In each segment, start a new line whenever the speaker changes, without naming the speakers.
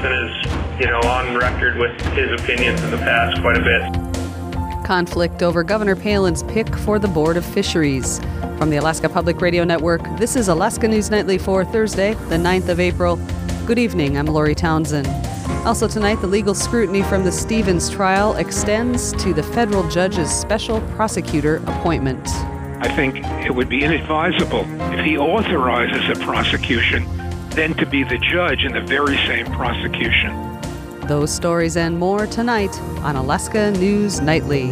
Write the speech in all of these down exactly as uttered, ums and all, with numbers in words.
Johnson is, you know, on record with his opinions in the past quite a bit.
Conflict over Governor Palin's pick for the Board of Fisheries. From the Alaska Public Radio Network, this is Alaska News Nightly for Thursday, the ninth of April. Good evening, I'm Lori Townsend. Also tonight, the legal scrutiny from the Stevens trial extends to the federal judge's special prosecutor appointment.
I think it would be inadvisable if he authorizes a prosecution, then to be the judge in the very same prosecution.
Those stories and more tonight on Alaska News Nightly.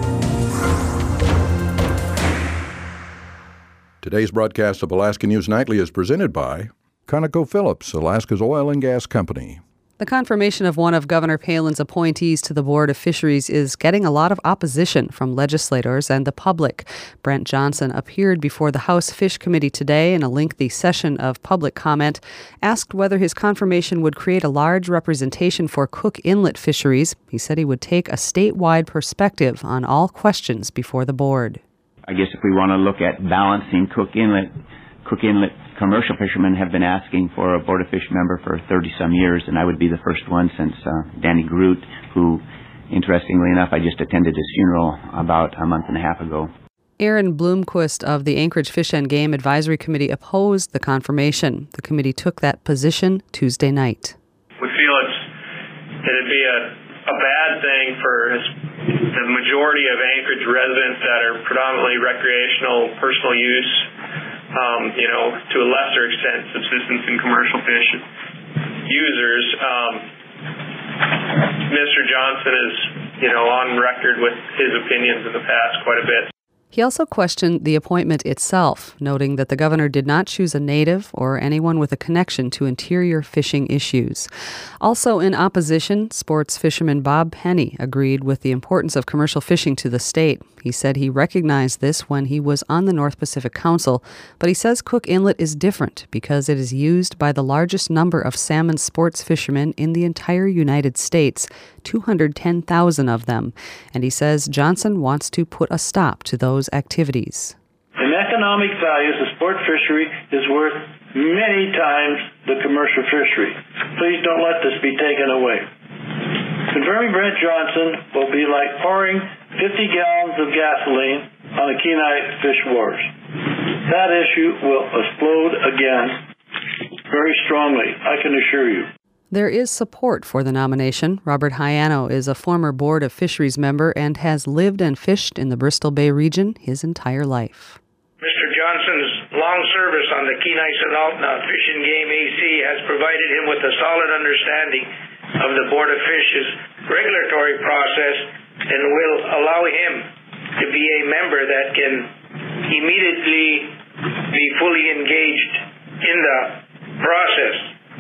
Today's broadcast of Alaska News Nightly is presented by ConocoPhillips, Alaska's oil and gas company.
The confirmation of one of Governor Palin's appointees to the Board of Fisheries is getting a lot of opposition from legislators and the public. Brent Johnson appeared before the House Fish Committee today in a lengthy session of public comment, asked whether his confirmation would create a large representation for Cook Inlet fisheries. He said he would take a statewide perspective on all questions before the board.
I guess if we want to look at balancing Cook Inlet, Cook Inlet commercial fishermen have been asking for a Board of Fish member for thirty-some years, and I would be the first one since uh, Danny Groot, who, interestingly enough, I just attended his funeral about a month and a half ago.
Aaron Bloomquist of the Anchorage Fish and Game Advisory Committee opposed the confirmation. The committee took that position Tuesday night.
We feel it's, it'd be a, a bad thing for the majority of Anchorage residents that are predominantly recreational, personal use, Um, you know, to a lesser extent, subsistence and commercial fish users. Um, Mister Johnson is, you know, on record with his opinions in the past quite a bit.
He also questioned the appointment itself, noting that the governor did not choose a native or anyone with a connection to interior fishing issues. Also in opposition, sports fisherman Bob Penny agreed with the importance of commercial fishing to the state. He said he recognized this when he was on the North Pacific Council, but he says Cook Inlet is different because it is used by the largest number of salmon sports fishermen in the entire United States, two hundred ten thousand of them. And he says Johnson wants to put a stop to those activities.
In economic values, the sport fishery is worth many times the commercial fishery. Please don't let this be taken away. Confirming Brent Johnson will be like pouring fifty gallons of gasoline on the Kenai Fish Wars. That issue will explode again very strongly, I can assure you.
There is support for the nomination. Robert Haiano is a former Board of Fisheries member and has lived and fished in the Bristol Bay region his entire life.
Mister Johnson's long service on the Kenai Sunaltna Fish and Game A C has provided him with a solid understanding of the Board of Fish's regulatory process and will allow him to be a member that can immediately be fully engaged in the process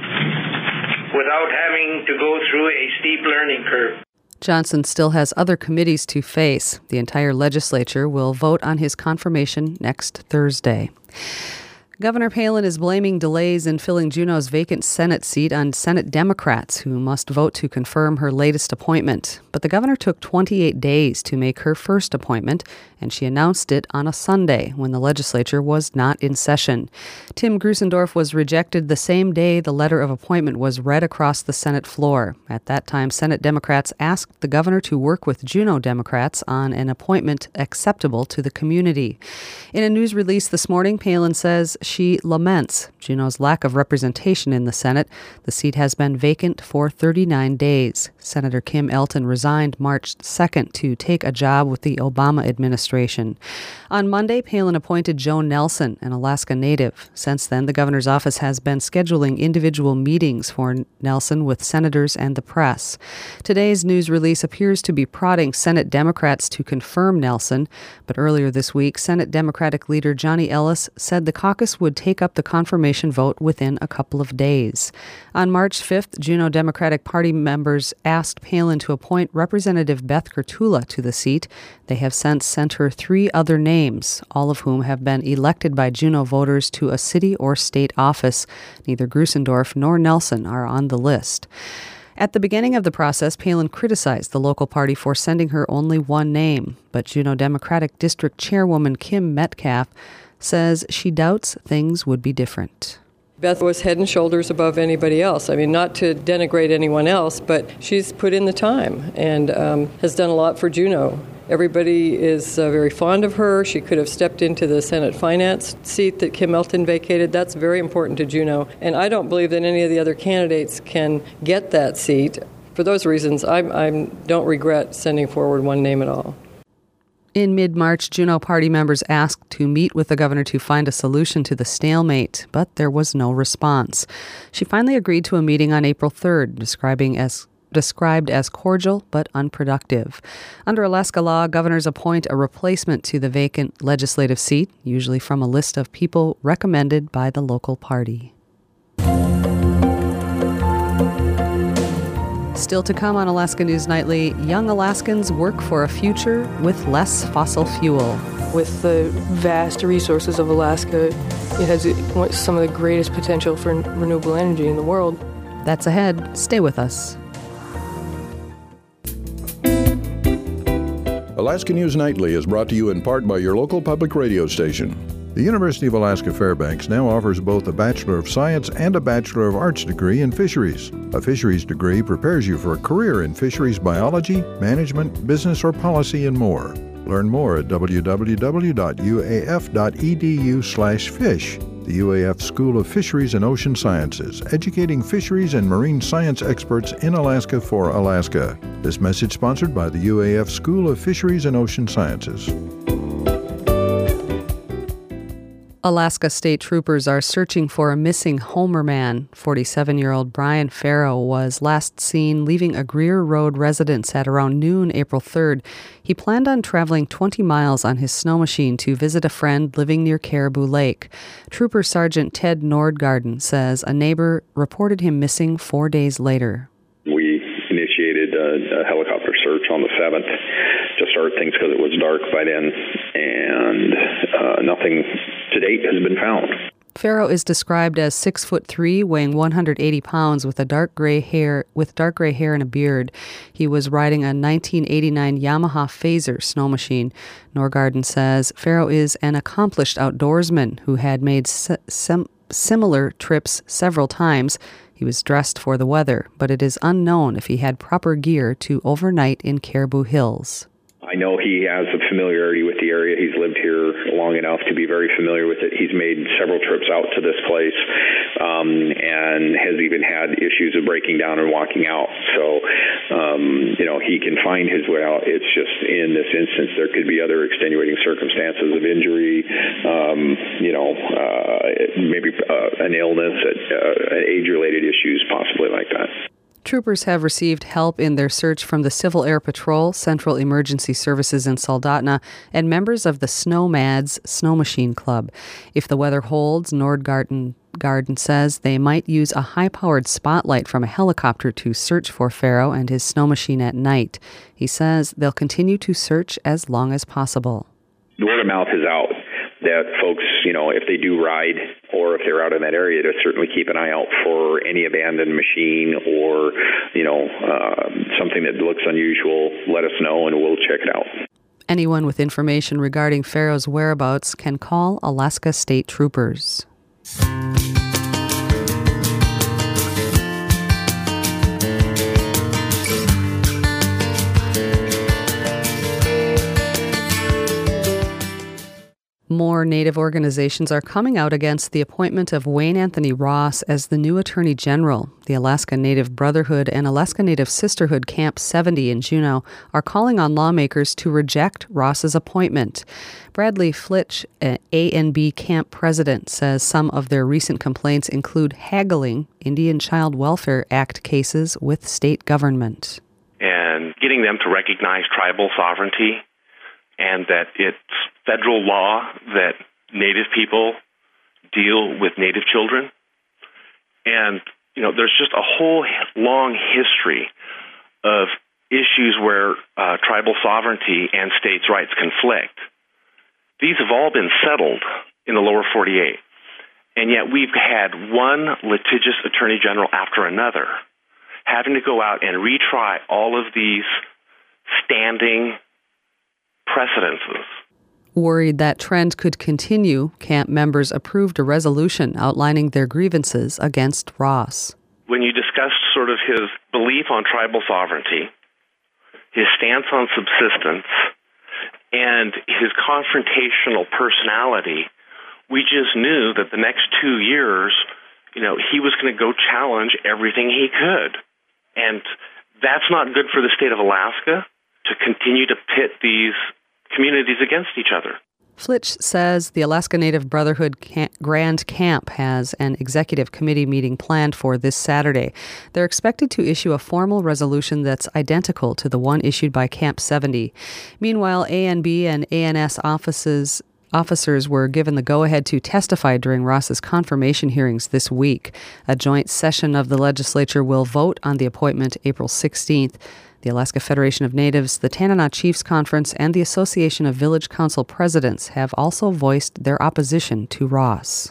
without having to go through a steep learning curve.
Johnson still has other committees to face. The entire legislature will vote on his confirmation next Thursday. Governor Palin is blaming delays in filling Juneau's vacant Senate seat on Senate Democrats who must vote to confirm her latest appointment. But the governor took twenty-eight days to make her first appointment, and she announced it on a Sunday when the legislature was not in session. Tim Grusendorf was rejected the same day the letter of appointment was read across the Senate floor. At that time, Senate Democrats asked the governor to work with Juneau Democrats on an appointment acceptable to the community. In a news release this morning, Palin says she laments Juneau's lack of representation in the Senate. The seat has been vacant for thirty-nine days. Senator Kim Elton resigned March second to take a job with the Obama administration. On Monday, Palin appointed Joe Nelson, an Alaska native. Since then, the governor's office has been scheduling individual meetings for Nelson with senators and the press. Today's news release appears to be prodding Senate Democrats to confirm Nelson, but earlier this week, Senate Democratic leader Johnny Ellis said the caucus would take up the confirmation vote within a couple of days. On March fifth, Juneau Democratic Party members asked Palin to appoint Representative Beth Kurtula to the seat. They have since sent her three other names, all of whom have been elected by Juneau voters to a city or state office. Neither Grusendorf nor Nelson are on the list. At the beginning of the process, Palin criticized the local party for sending her only one name, but Juneau Democratic District Chairwoman Kim Metcalf says she doubts things would be different.
Beth was head and shoulders above anybody else. I mean, not to denigrate anyone else, but she's put in the time and um, has done a lot for Juneau. Everybody is uh, very fond of her. She could have stepped into the Senate Finance seat that Kim Melton vacated. That's very important to Juneau. And I don't believe that any of the other candidates can get that seat. For those reasons, I don't regret sending forward one name at all.
In mid-March, Juneau Party members asked to meet with the governor to find a solution to the stalemate, but there was no response. She finally agreed to a meeting on April third, describing as described as cordial but unproductive. Under Alaska law, governors appoint a replacement to the vacant legislative seat, usually from a list of people recommended by the local party. Still to come on Alaska News Nightly, young Alaskans work for a future with less fossil fuel.
With the vast resources of Alaska, it has some of the greatest potential for renewable energy in the world.
That's ahead. Stay with us.
Alaska News Nightly is brought to you in part by your local public radio station. The University of Alaska Fairbanks now offers both a Bachelor of Science and a Bachelor of Arts degree in fisheries. A fisheries degree prepares you for a career in fisheries biology, management, business, or policy, and more. Learn more at w w w dot u a f dot e d u slash fish. The U A F School of Fisheries and Ocean Sciences, educating fisheries and marine science experts in Alaska for Alaska. This message sponsored by the U A F School of Fisheries and Ocean Sciences.
Alaska state troopers are searching for a missing Homer man. forty-seven-year-old Brian Farrow was last seen leaving a Greer Road residence at around noon April third. He planned on traveling twenty miles on his snow machine to visit a friend living near Caribou Lake. Trooper Sergeant Ted Nordgarden says a neighbor reported him missing four days later.
We initiated a, a helicopter search on the seventh to start things because it was dark by then, and uh, nothing to date has been found.
Farrow is described as six foot three, weighing one hundred eighty pounds, with a dark gray hair, with dark gray hair and a beard. He was riding a nineteen eighty-nine Yamaha Phaser snow machine. Nordgarden says Farrow is an accomplished outdoorsman who had made se- sem- similar trips several times. He was dressed for the weather, but it is unknown if he had proper gear to overnight in Caribou Hills.
I know he has a familiarity with the area. He's lived here long enough to be very familiar with it. He's made several trips out to this place um, and has even had issues of breaking down and walking out. So, um, you know, he can find his way out. It's just in this instance there could be other extenuating circumstances of injury, um, you know, uh, maybe uh, an illness, uh, age-related issues, possibly like that.
Troopers have received help in their search from the Civil Air Patrol, Central Emergency Services in Soldotna, and members of the Snowmads Snow Machine Club. If the weather holds, Nordgarden Garden says they might use a high-powered spotlight from a helicopter to search for Farrow and his snow machine at night. He says they'll continue to search as long as possible.
The word of mouth is out that folks, you know, if they do ride or if they're out in that area, to certainly keep an eye out for any abandoned machine or, you know, uh, something that looks unusual. Let us know and we'll check it out.
Anyone with information regarding Farrow's whereabouts can call Alaska State Troopers. More Native organizations are coming out against the appointment of Wayne Anthony Ross as the new Attorney General. The Alaska Native Brotherhood and Alaska Native Sisterhood Camp seventy in Juneau are calling on lawmakers to reject Ross's appointment. Bradley Flitch, A N B Camp president, says some of their recent complaints include haggling Indian Child Welfare Act cases with state government.
And getting them to recognize tribal sovereignty and that it's federal law that Native people deal with Native children. And, you know, there's just a whole long history of issues where uh, tribal sovereignty and states' rights conflict. These have all been settled in the lower forty-eight. And yet we've had one litigious attorney general after another having to go out and retry all of these standing precedences.
Worried that trend could continue, camp members approved a resolution outlining their grievances against Ross.
When you discussed sort of his belief on tribal sovereignty, his stance on subsistence, and his confrontational personality, we just knew that the next two years, you know, he was going to go challenge everything he could. And that's not good for the state of Alaska to continue to pit these communities against each other.
Flitch says the Alaska Native Brotherhood Camp, Grand Camp has an executive committee meeting planned for this Saturday. They're expected to issue a formal resolution that's identical to the one issued by Camp seventy. Meanwhile, A N B and A N S offices Officers were given the go-ahead to testify during Ross's confirmation hearings this week. A joint session of the legislature will vote on the appointment April sixteenth. The Alaska Federation of Natives, the Tanana Chiefs Conference, and the Association of Village Council Presidents have also voiced their opposition to Ross.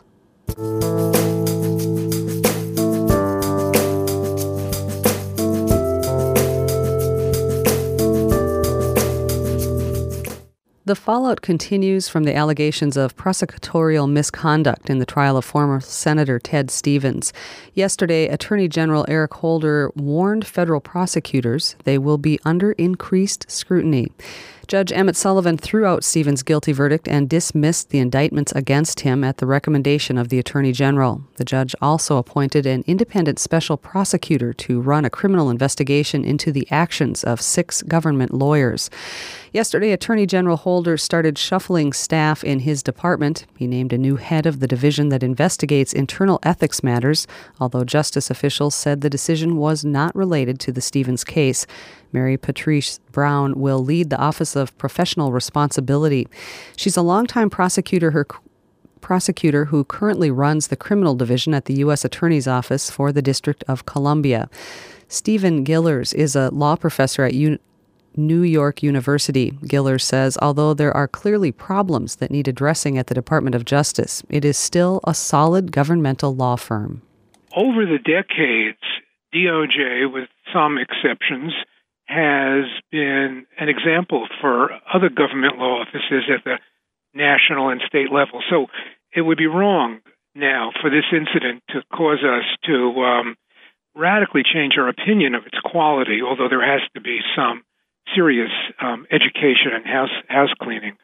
The fallout continues from the allegations of prosecutorial misconduct in the trial of former Senator Ted Stevens. Yesterday, Attorney General Eric Holder warned federal prosecutors they will be under increased scrutiny. Judge Emmett Sullivan threw out Stevens' guilty verdict and dismissed the indictments against him at the recommendation of the Attorney General. The judge also appointed an independent special prosecutor to run a criminal investigation into the actions of six government lawyers. Yesterday, Attorney General Holder started shuffling staff in his department. He named a new head of the division that investigates internal ethics matters, although justice officials said the decision was not related to the Stevens case. Mary Patrice Brown will lead the Office of Professional Responsibility. She's a longtime prosecutor, her prosecutor who currently runs the criminal division at the U S Attorney's Office for the District of Columbia. Stephen Gillers is a law professor at U- New York University. Gillers says although there are clearly problems that need addressing at the Department of Justice, it is still a solid governmental law firm.
Over the decades, D O J, with some exceptions, has been an example for other government law offices at the national and state level. So it would be wrong now for this incident to cause us to um, radically change our opinion of its quality, although there has to be some serious um, education and house house cleaning.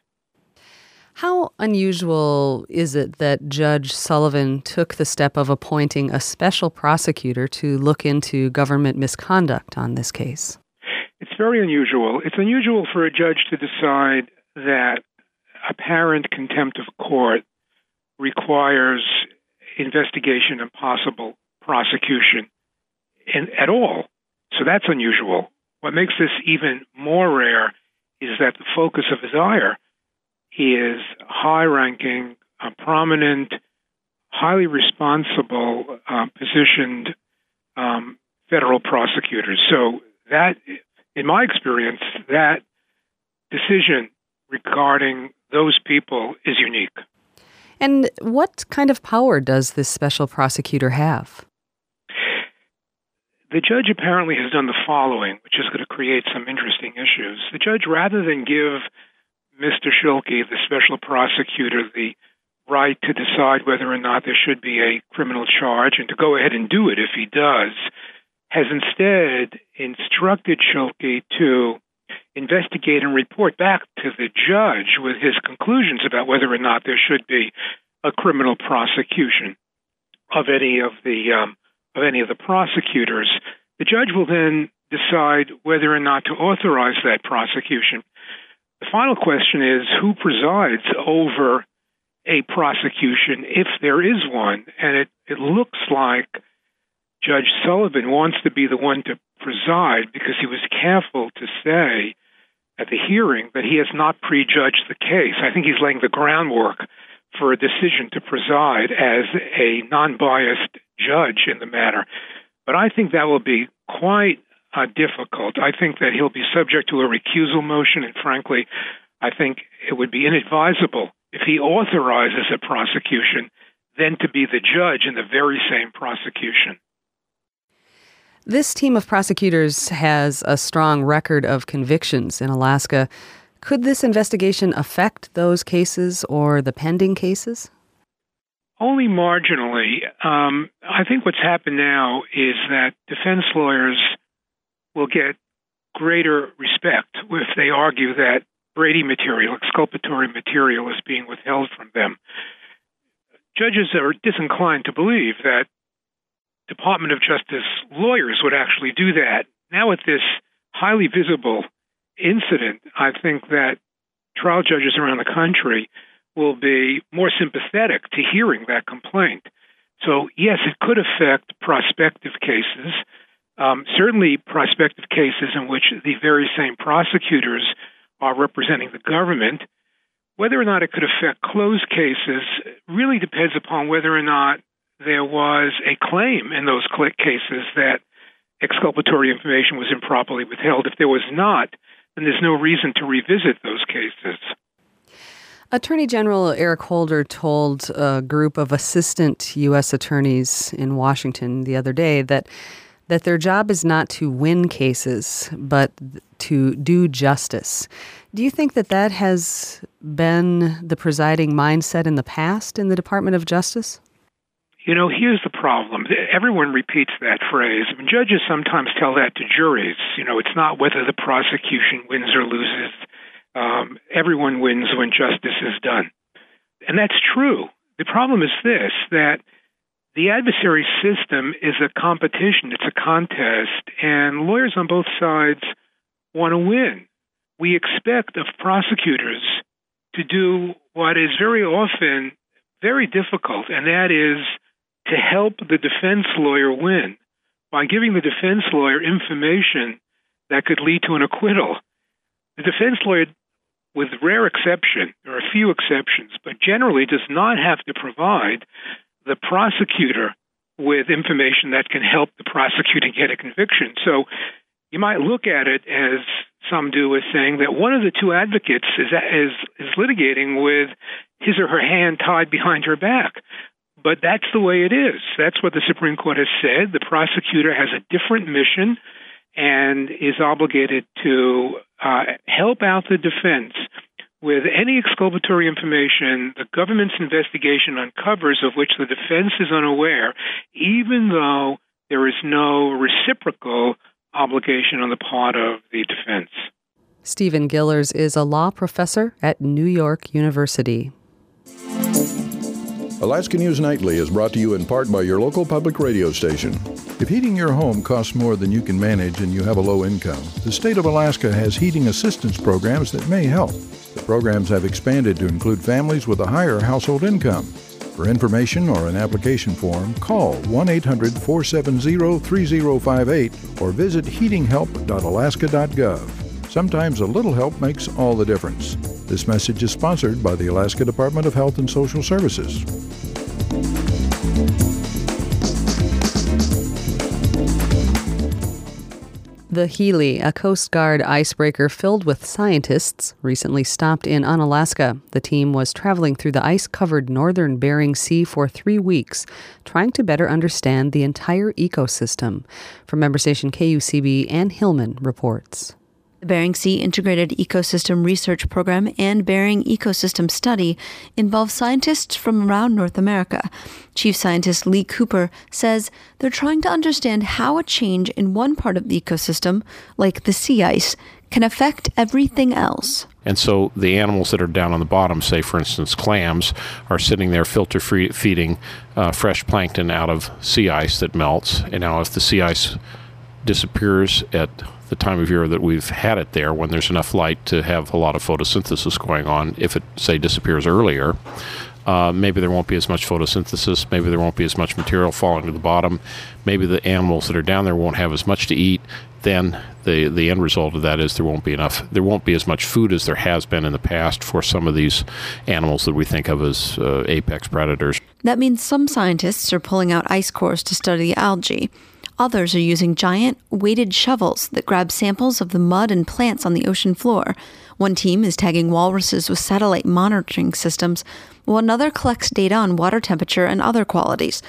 How unusual is it that Judge Sullivan took the step of appointing a special prosecutor to look into government misconduct on this case?
It's very unusual. It's unusual for a judge to decide that apparent contempt of court requires investigation and possible prosecution in, at all. So that's unusual. What makes this even more rare is that the focus of his ire is high-ranking, uh, prominent, highly responsible, uh, positioned um, federal prosecutors. So that, in my experience, that decision regarding those people is unique.
And what kind of power does this special prosecutor have?
The judge apparently has done the following, which is going to create some interesting issues. The judge, rather than give Mister Schilke, the special prosecutor, the right to decide whether or not there should be a criminal charge and to go ahead and do it if he does, has instead instructed Schilke to investigate and report back to the judge with his conclusions about whether or not there should be a criminal prosecution of any of the um, of any of the prosecutors. The judge will then decide whether or not to authorize that prosecution. The final question is who presides over a prosecution if there is one, and it, it looks like Judge Sullivan wants to be the one to preside because he was careful to say at the hearing that he has not prejudged the case. I think he's laying the groundwork for a decision to preside as a non-biased judge in the matter. But I think that will be quite uh, difficult. I think that he'll be subject to a recusal motion, and frankly, I think it would be inadvisable if he authorizes a prosecution then to be the judge in the very same prosecution.
This team of prosecutors has a strong record of convictions in Alaska. Could this investigation affect those cases or the pending cases?
Only marginally. Um, I think what's happened now is that defense lawyers will get greater respect if they argue that Brady material, exculpatory material, is being withheld from them. Judges are disinclined to believe that Department of Justice lawyers would actually do that. Now with this highly visible incident, I think that trial judges around the country will be more sympathetic to hearing that complaint. So yes, it could affect prospective cases, um, certainly prospective cases in which the very same prosecutors are representing the government. Whether or not it could affect closed cases really depends upon whether or not there was a claim in those cases that exculpatory information was improperly withheld. If there was not, then there's no reason to revisit those cases.
Attorney General Eric Holder told a group of assistant U S attorneys in Washington the other day that that their job is not to win cases, but to do justice. Do you think that that has been the presiding mindset in the past in the Department of Justice?
You know, here's the problem. Everyone repeats that phrase. I mean, judges sometimes tell that to juries. You know, it's not whether the prosecution wins or loses. Um, everyone wins when justice is done. And that's true. The problem is this, that the adversary system is a competition. It's a contest, and lawyers on both sides want to win. We expect of prosecutors to do what is very often very difficult, and that is to help the defense lawyer win by giving the defense lawyer information that could lead to an acquittal. The defense lawyer, with rare exception, there are a few exceptions, but generally does not have to provide the prosecutor with information that can help the prosecutor get a conviction. So you might look at it, as some do, as saying that one of the two advocates is, is, is litigating with his or her hand tied behind her back. But that's the way it is. That's what the Supreme Court has said. The prosecutor has a different mission and is obligated to uh, help out the defense with any exculpatory information the government's investigation uncovers of which the defense is unaware, even though there is no reciprocal obligation on the part of the defense.
Stephen Gillers is a law professor at New York University.
Alaska News Nightly is brought to you in part by your local public radio station. If heating your home costs more than you can manage and you have a low income, the state of Alaska has heating assistance programs that may help. The programs have expanded to include families with a higher household income. For information or an application form, call one eight hundred, four seven zero, three zero five eight or visit heating help dot alaska dot gov. Sometimes a little help makes all the difference. This message is sponsored by the Alaska Department of Health and Social Services.
The Healy, a Coast Guard icebreaker filled with scientists, recently stopped in Unalaska. The team was traveling through the ice-covered northern Bering Sea for three weeks, trying to better understand the entire ecosystem. From member station K U C B, Ann Hillman reports.
The Bering Sea Integrated Ecosystem Research Program and Bering Ecosystem Study involve scientists from around North America. Chief Scientist Lee Cooper says they're trying to understand how a change in one part of the ecosystem, like the sea ice, can affect everything else.
And so the animals that are down on the bottom, say for instance clams, are sitting there filter free feeding uh, fresh plankton out of sea ice that melts. And now if the sea ice disappears at the time of year that we've had it there, when there's enough light to have a lot of photosynthesis going on, if it, say, disappears earlier, uh, maybe there won't be as much photosynthesis, maybe there won't be as much material falling to the bottom, maybe the animals that are down there won't have as much to eat. Then the the end result of that is there won't be enough, there won't be as much food as there has been in the past for some of these animals that we think of as uh, apex predators.
That means some scientists are pulling out ice cores to study algae. Others are using giant, weighted shovels that grab samples of the mud and plants on the ocean floor. One team is tagging walruses with satellite monitoring systems, while another collects data on water temperature and other qualities.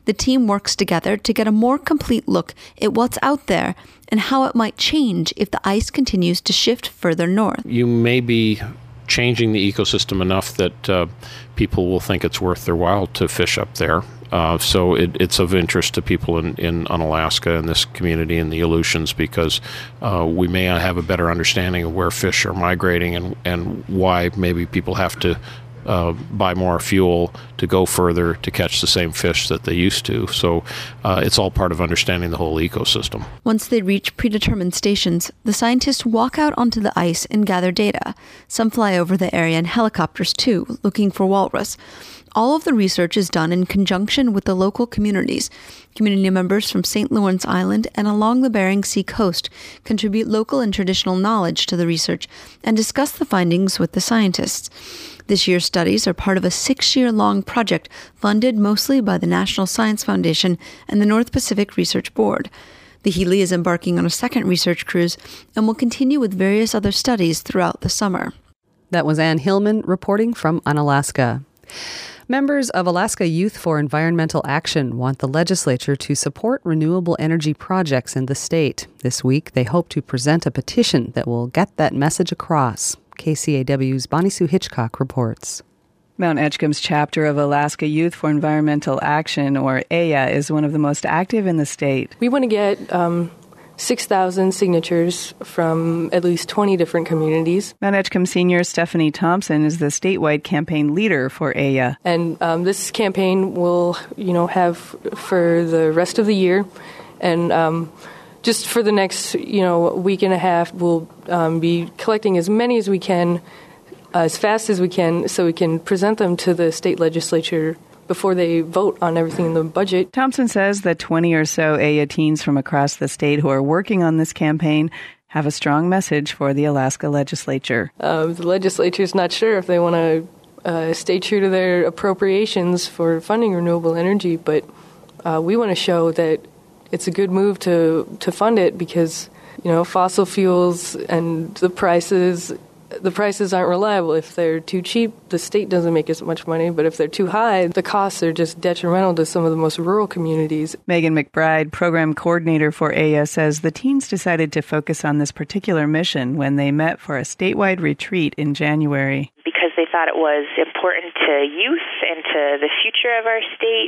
The team works together to get a more complete look at what's out there and how it might change if the ice continues to shift further north.
You may be changing the ecosystem enough that uh, people will think it's worth their while to fish up there. Uh, so it, it's of interest to people in, in Unalaska and this community and the Aleutians because uh, we may have a better understanding of where fish are migrating and, and why maybe people have to uh, buy more fuel to go further to catch the same fish that they used to. So uh, it's all part of understanding the whole ecosystem.
Once they reach predetermined stations, the scientists walk out onto the ice and gather data. Some fly over the area in helicopters too, looking for walrus. All of the research is done in conjunction with the local communities. Community members from Saint Lawrence Island and along the Bering Sea coast contribute local and traditional knowledge to the research and discuss the findings with the scientists. This year's studies are part of a six-year-long project funded mostly by the National Science Foundation and the North Pacific Research Board. The Healy is embarking on a second research cruise and will continue with various other studies throughout the summer.
That was Ann Hillman reporting from Unalaska. Members of Alaska Youth for Environmental Action want the legislature to support renewable energy projects in the state. This week, they hope to present a petition that will get that message across. K C A W's Bonnie Sue Hitchcock reports.
Mount Edgecombe's chapter of Alaska Youth for Environmental Action, or A Y A, is one of the most active in the state.
We want to get um, six thousand signatures from at least twenty different communities.
Mount Edgecombe senior Stephanie Thompson is the statewide campaign leader for A Y A.
And um, this campaign will, you know, have for the rest of the year, and um, just for the next, you know, week and a half, we'll um, be collecting as many as we can, uh, as fast as we can, so we can present them to the state legislature before they vote on everything in the budget.
Thompson says that twenty or so A Y A teens from across the state who are working on this campaign have a strong message for the Alaska legislature.
Uh, the legislature's not sure if they want to uh, stay true to their appropriations for funding renewable energy, but uh, we want to show that it's a good move to, to fund it because, you know, fossil fuels and the prices... The prices aren't reliable. If they're too cheap, the state doesn't make as much money. But if they're too high, the costs are just detrimental to some of the most rural communities.
Megan McBride, program coordinator for A Y A, says the teens decided to focus on this particular mission when they met for a statewide retreat in January.
Because they thought it was important to youth and to the future of our state,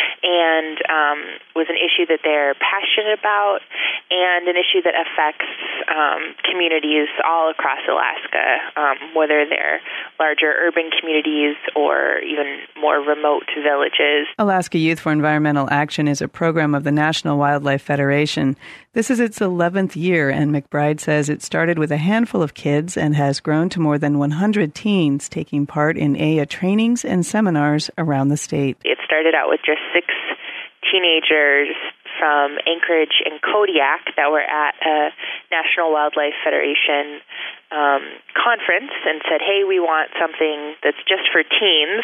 and um, was an issue that they're passionate about, and an issue that affects um, communities all across Alaska, um, whether they're larger urban communities or even more remote villages.
Alaska Youth for Environmental Action is a program of the National Wildlife Federation. This is its eleventh year, and McBride says it started with a handful of kids and has grown to more than one hundred teens taking part in A Y A trainings and seminars around the state.
It started out with just six teenagers from Anchorage and Kodiak that were at a National Wildlife Federation um, conference and said, hey, we want something that's just for teens.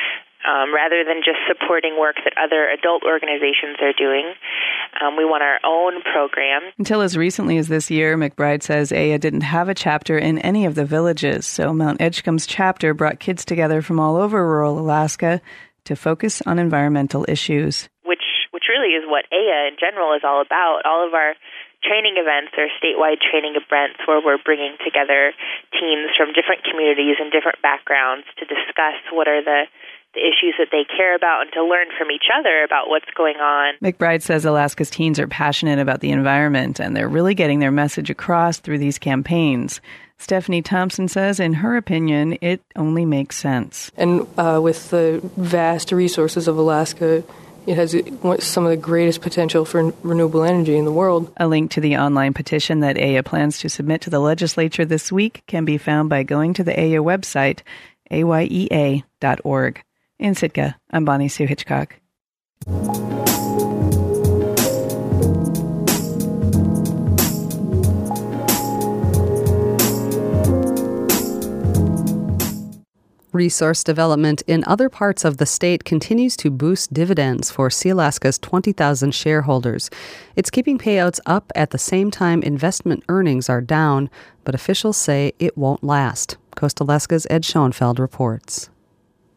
Um, rather than just supporting work that other adult organizations are doing. Um, we want our own program.
Until as recently as this year, McBride says A Y A didn't have a chapter in any of the villages, so Mount Edgecombe's chapter brought kids together from all over rural Alaska to focus on environmental issues.
Which, which really is what A Y A in general is all about. All of our training events are statewide training events where we're bringing together teens from different communities and different backgrounds to discuss what are the the issues that they care about and to learn from each other about what's going on.
McBride says Alaska's teens are passionate about the environment and they're really getting their message across through these campaigns. Stephanie Thompson says, in her opinion, it only makes sense.
And uh, with the vast resources of Alaska, it has some of the greatest potential for renewable energy in the world.
A link to the online petition that A Y A plans to submit to the legislature this week can be found by going to the A Y A website, A Y E A dot org. In Sitka, I'm Bonnie Sue Hitchcock.
Resource development in other parts of the state continues to boost dividends for Sealaska's twenty thousand shareholders. It's keeping payouts up at the same time investment earnings are down, but officials say it won't last. Coast Alaska's Ed Schoenfeld reports.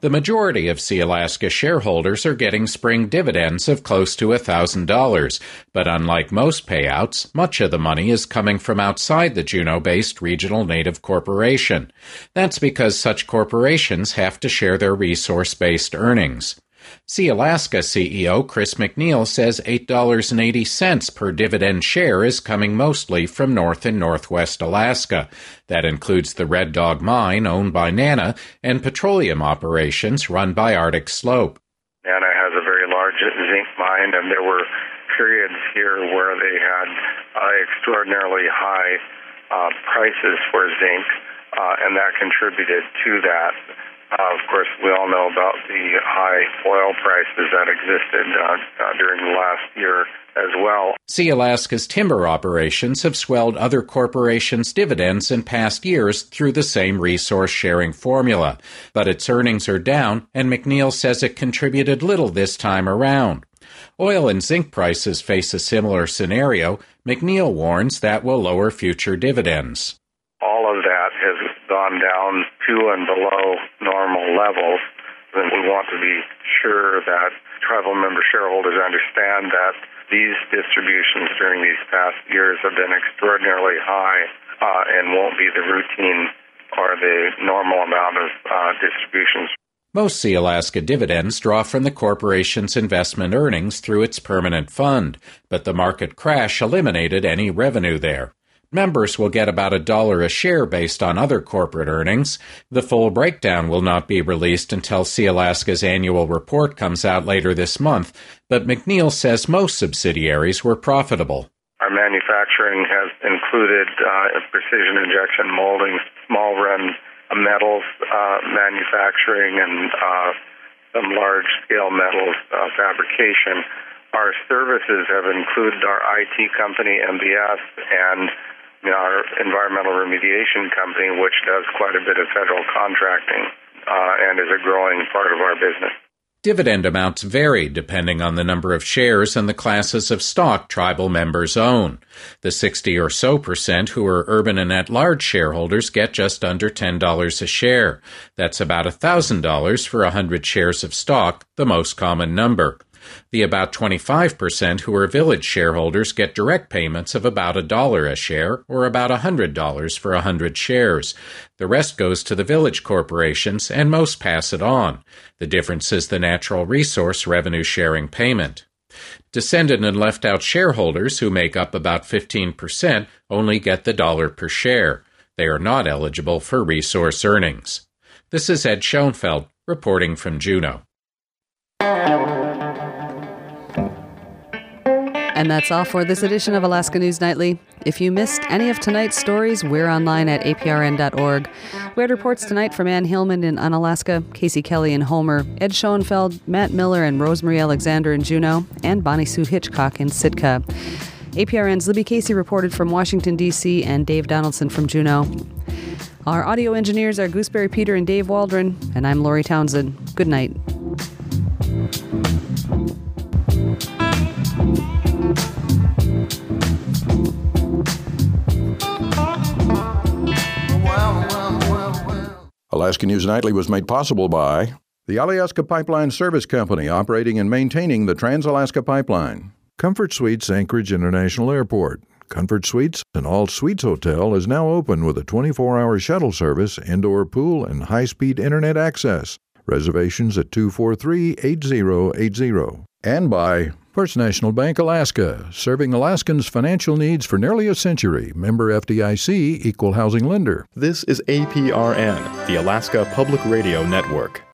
The majority of Sealaska shareholders are getting spring dividends of close to one thousand dollars, but unlike most payouts, much of the money is coming from outside the Juneau-based Regional Native Corporation. That's because such corporations have to share their resource-based earnings. Sealaska C E O Chris McNeil says eight dollars and eighty cents per dividend share is coming mostly from North and Northwest Alaska. That includes the Red Dog Mine, owned by NANA, and petroleum operations run by Arctic Slope.
NANA has a very large zinc mine, and there were periods here where they had uh, extraordinarily high uh, prices for zinc, uh, and that contributed to that. Uh, of course, we all know about the high oil prices that existed uh, uh, during the last year as well.
Sealaska's timber operations have swelled other corporations' dividends in past years through the same resource-sharing formula. But its earnings are down, and McNeil says it contributed little this time around. Oil and zinc prices face a similar scenario. McNeil warns that will lower future dividends.
All of that has gone down to and below normal levels, and we want to be sure that tribal member shareholders understand that these distributions during these past years have been extraordinarily high uh, and won't be the routine or the normal amount of uh, distributions.
Most Sealaska dividends draw from the corporation's investment earnings through its permanent fund, but the market crash eliminated any revenue there. Members will get about a dollar a share based on other corporate earnings. The full breakdown will not be released until Sealaska's annual report comes out later this month, but McNeil says most subsidiaries were profitable.
Our manufacturing has included uh, precision injection molding, small run metals uh, manufacturing, and uh, some large-scale metals uh, fabrication. Our services have included our I T company, M B S, and our environmental remediation company, which does quite a bit of federal contracting uh, and is a growing part of our business.
Dividend amounts vary depending on the number of shares and the classes of stock tribal members own. The sixty or so percent who are urban and at-large shareholders get just under ten dollars a share. That's about one thousand dollars for one hundred shares of stock, the most common number. The about twenty-five percent who are village shareholders get direct payments of about a dollar a share, or about one hundred dollars for one hundred shares. The rest goes to the village corporations, and most pass it on. The difference is the natural resource revenue-sharing payment. Descendant and left-out shareholders, who make up about fifteen percent, only get the dollar per share. They are not eligible for resource earnings. This is Ed Schoenfeld, reporting from Juneau.
And that's all for this edition of Alaska News Nightly. If you missed any of tonight's stories, we're online at A P R N dot org. We had reports tonight from Ann Hillman in Unalaska, Casey Kelly in Homer, Ed Schoenfeld, Matt Miller, and Rosemary Alexander in Juneau, and Bonnie Sue Hitchcock in Sitka. A P R N's Libby Casey reported from Washington, D C, and Dave Donaldson from Juneau. Our audio engineers are Gooseberry Peter and Dave Waldron, and I'm Lori Townsend. Good night.
Alaska News Nightly was made possible by the Alyeska Pipeline Service Company, operating and maintaining the Trans-Alaska Pipeline. Comfort Suites Anchorage International Airport. Comfort Suites, an all-suites hotel, is now open with a twenty-four hour shuttle service, indoor pool, and high-speed internet access. Reservations at two four three, eight zero eight zero. And by First National Bank Alaska, serving Alaskans' financial needs for nearly a century. Member F D I C, Equal Housing Lender.
This is A P R N, the Alaska Public Radio Network.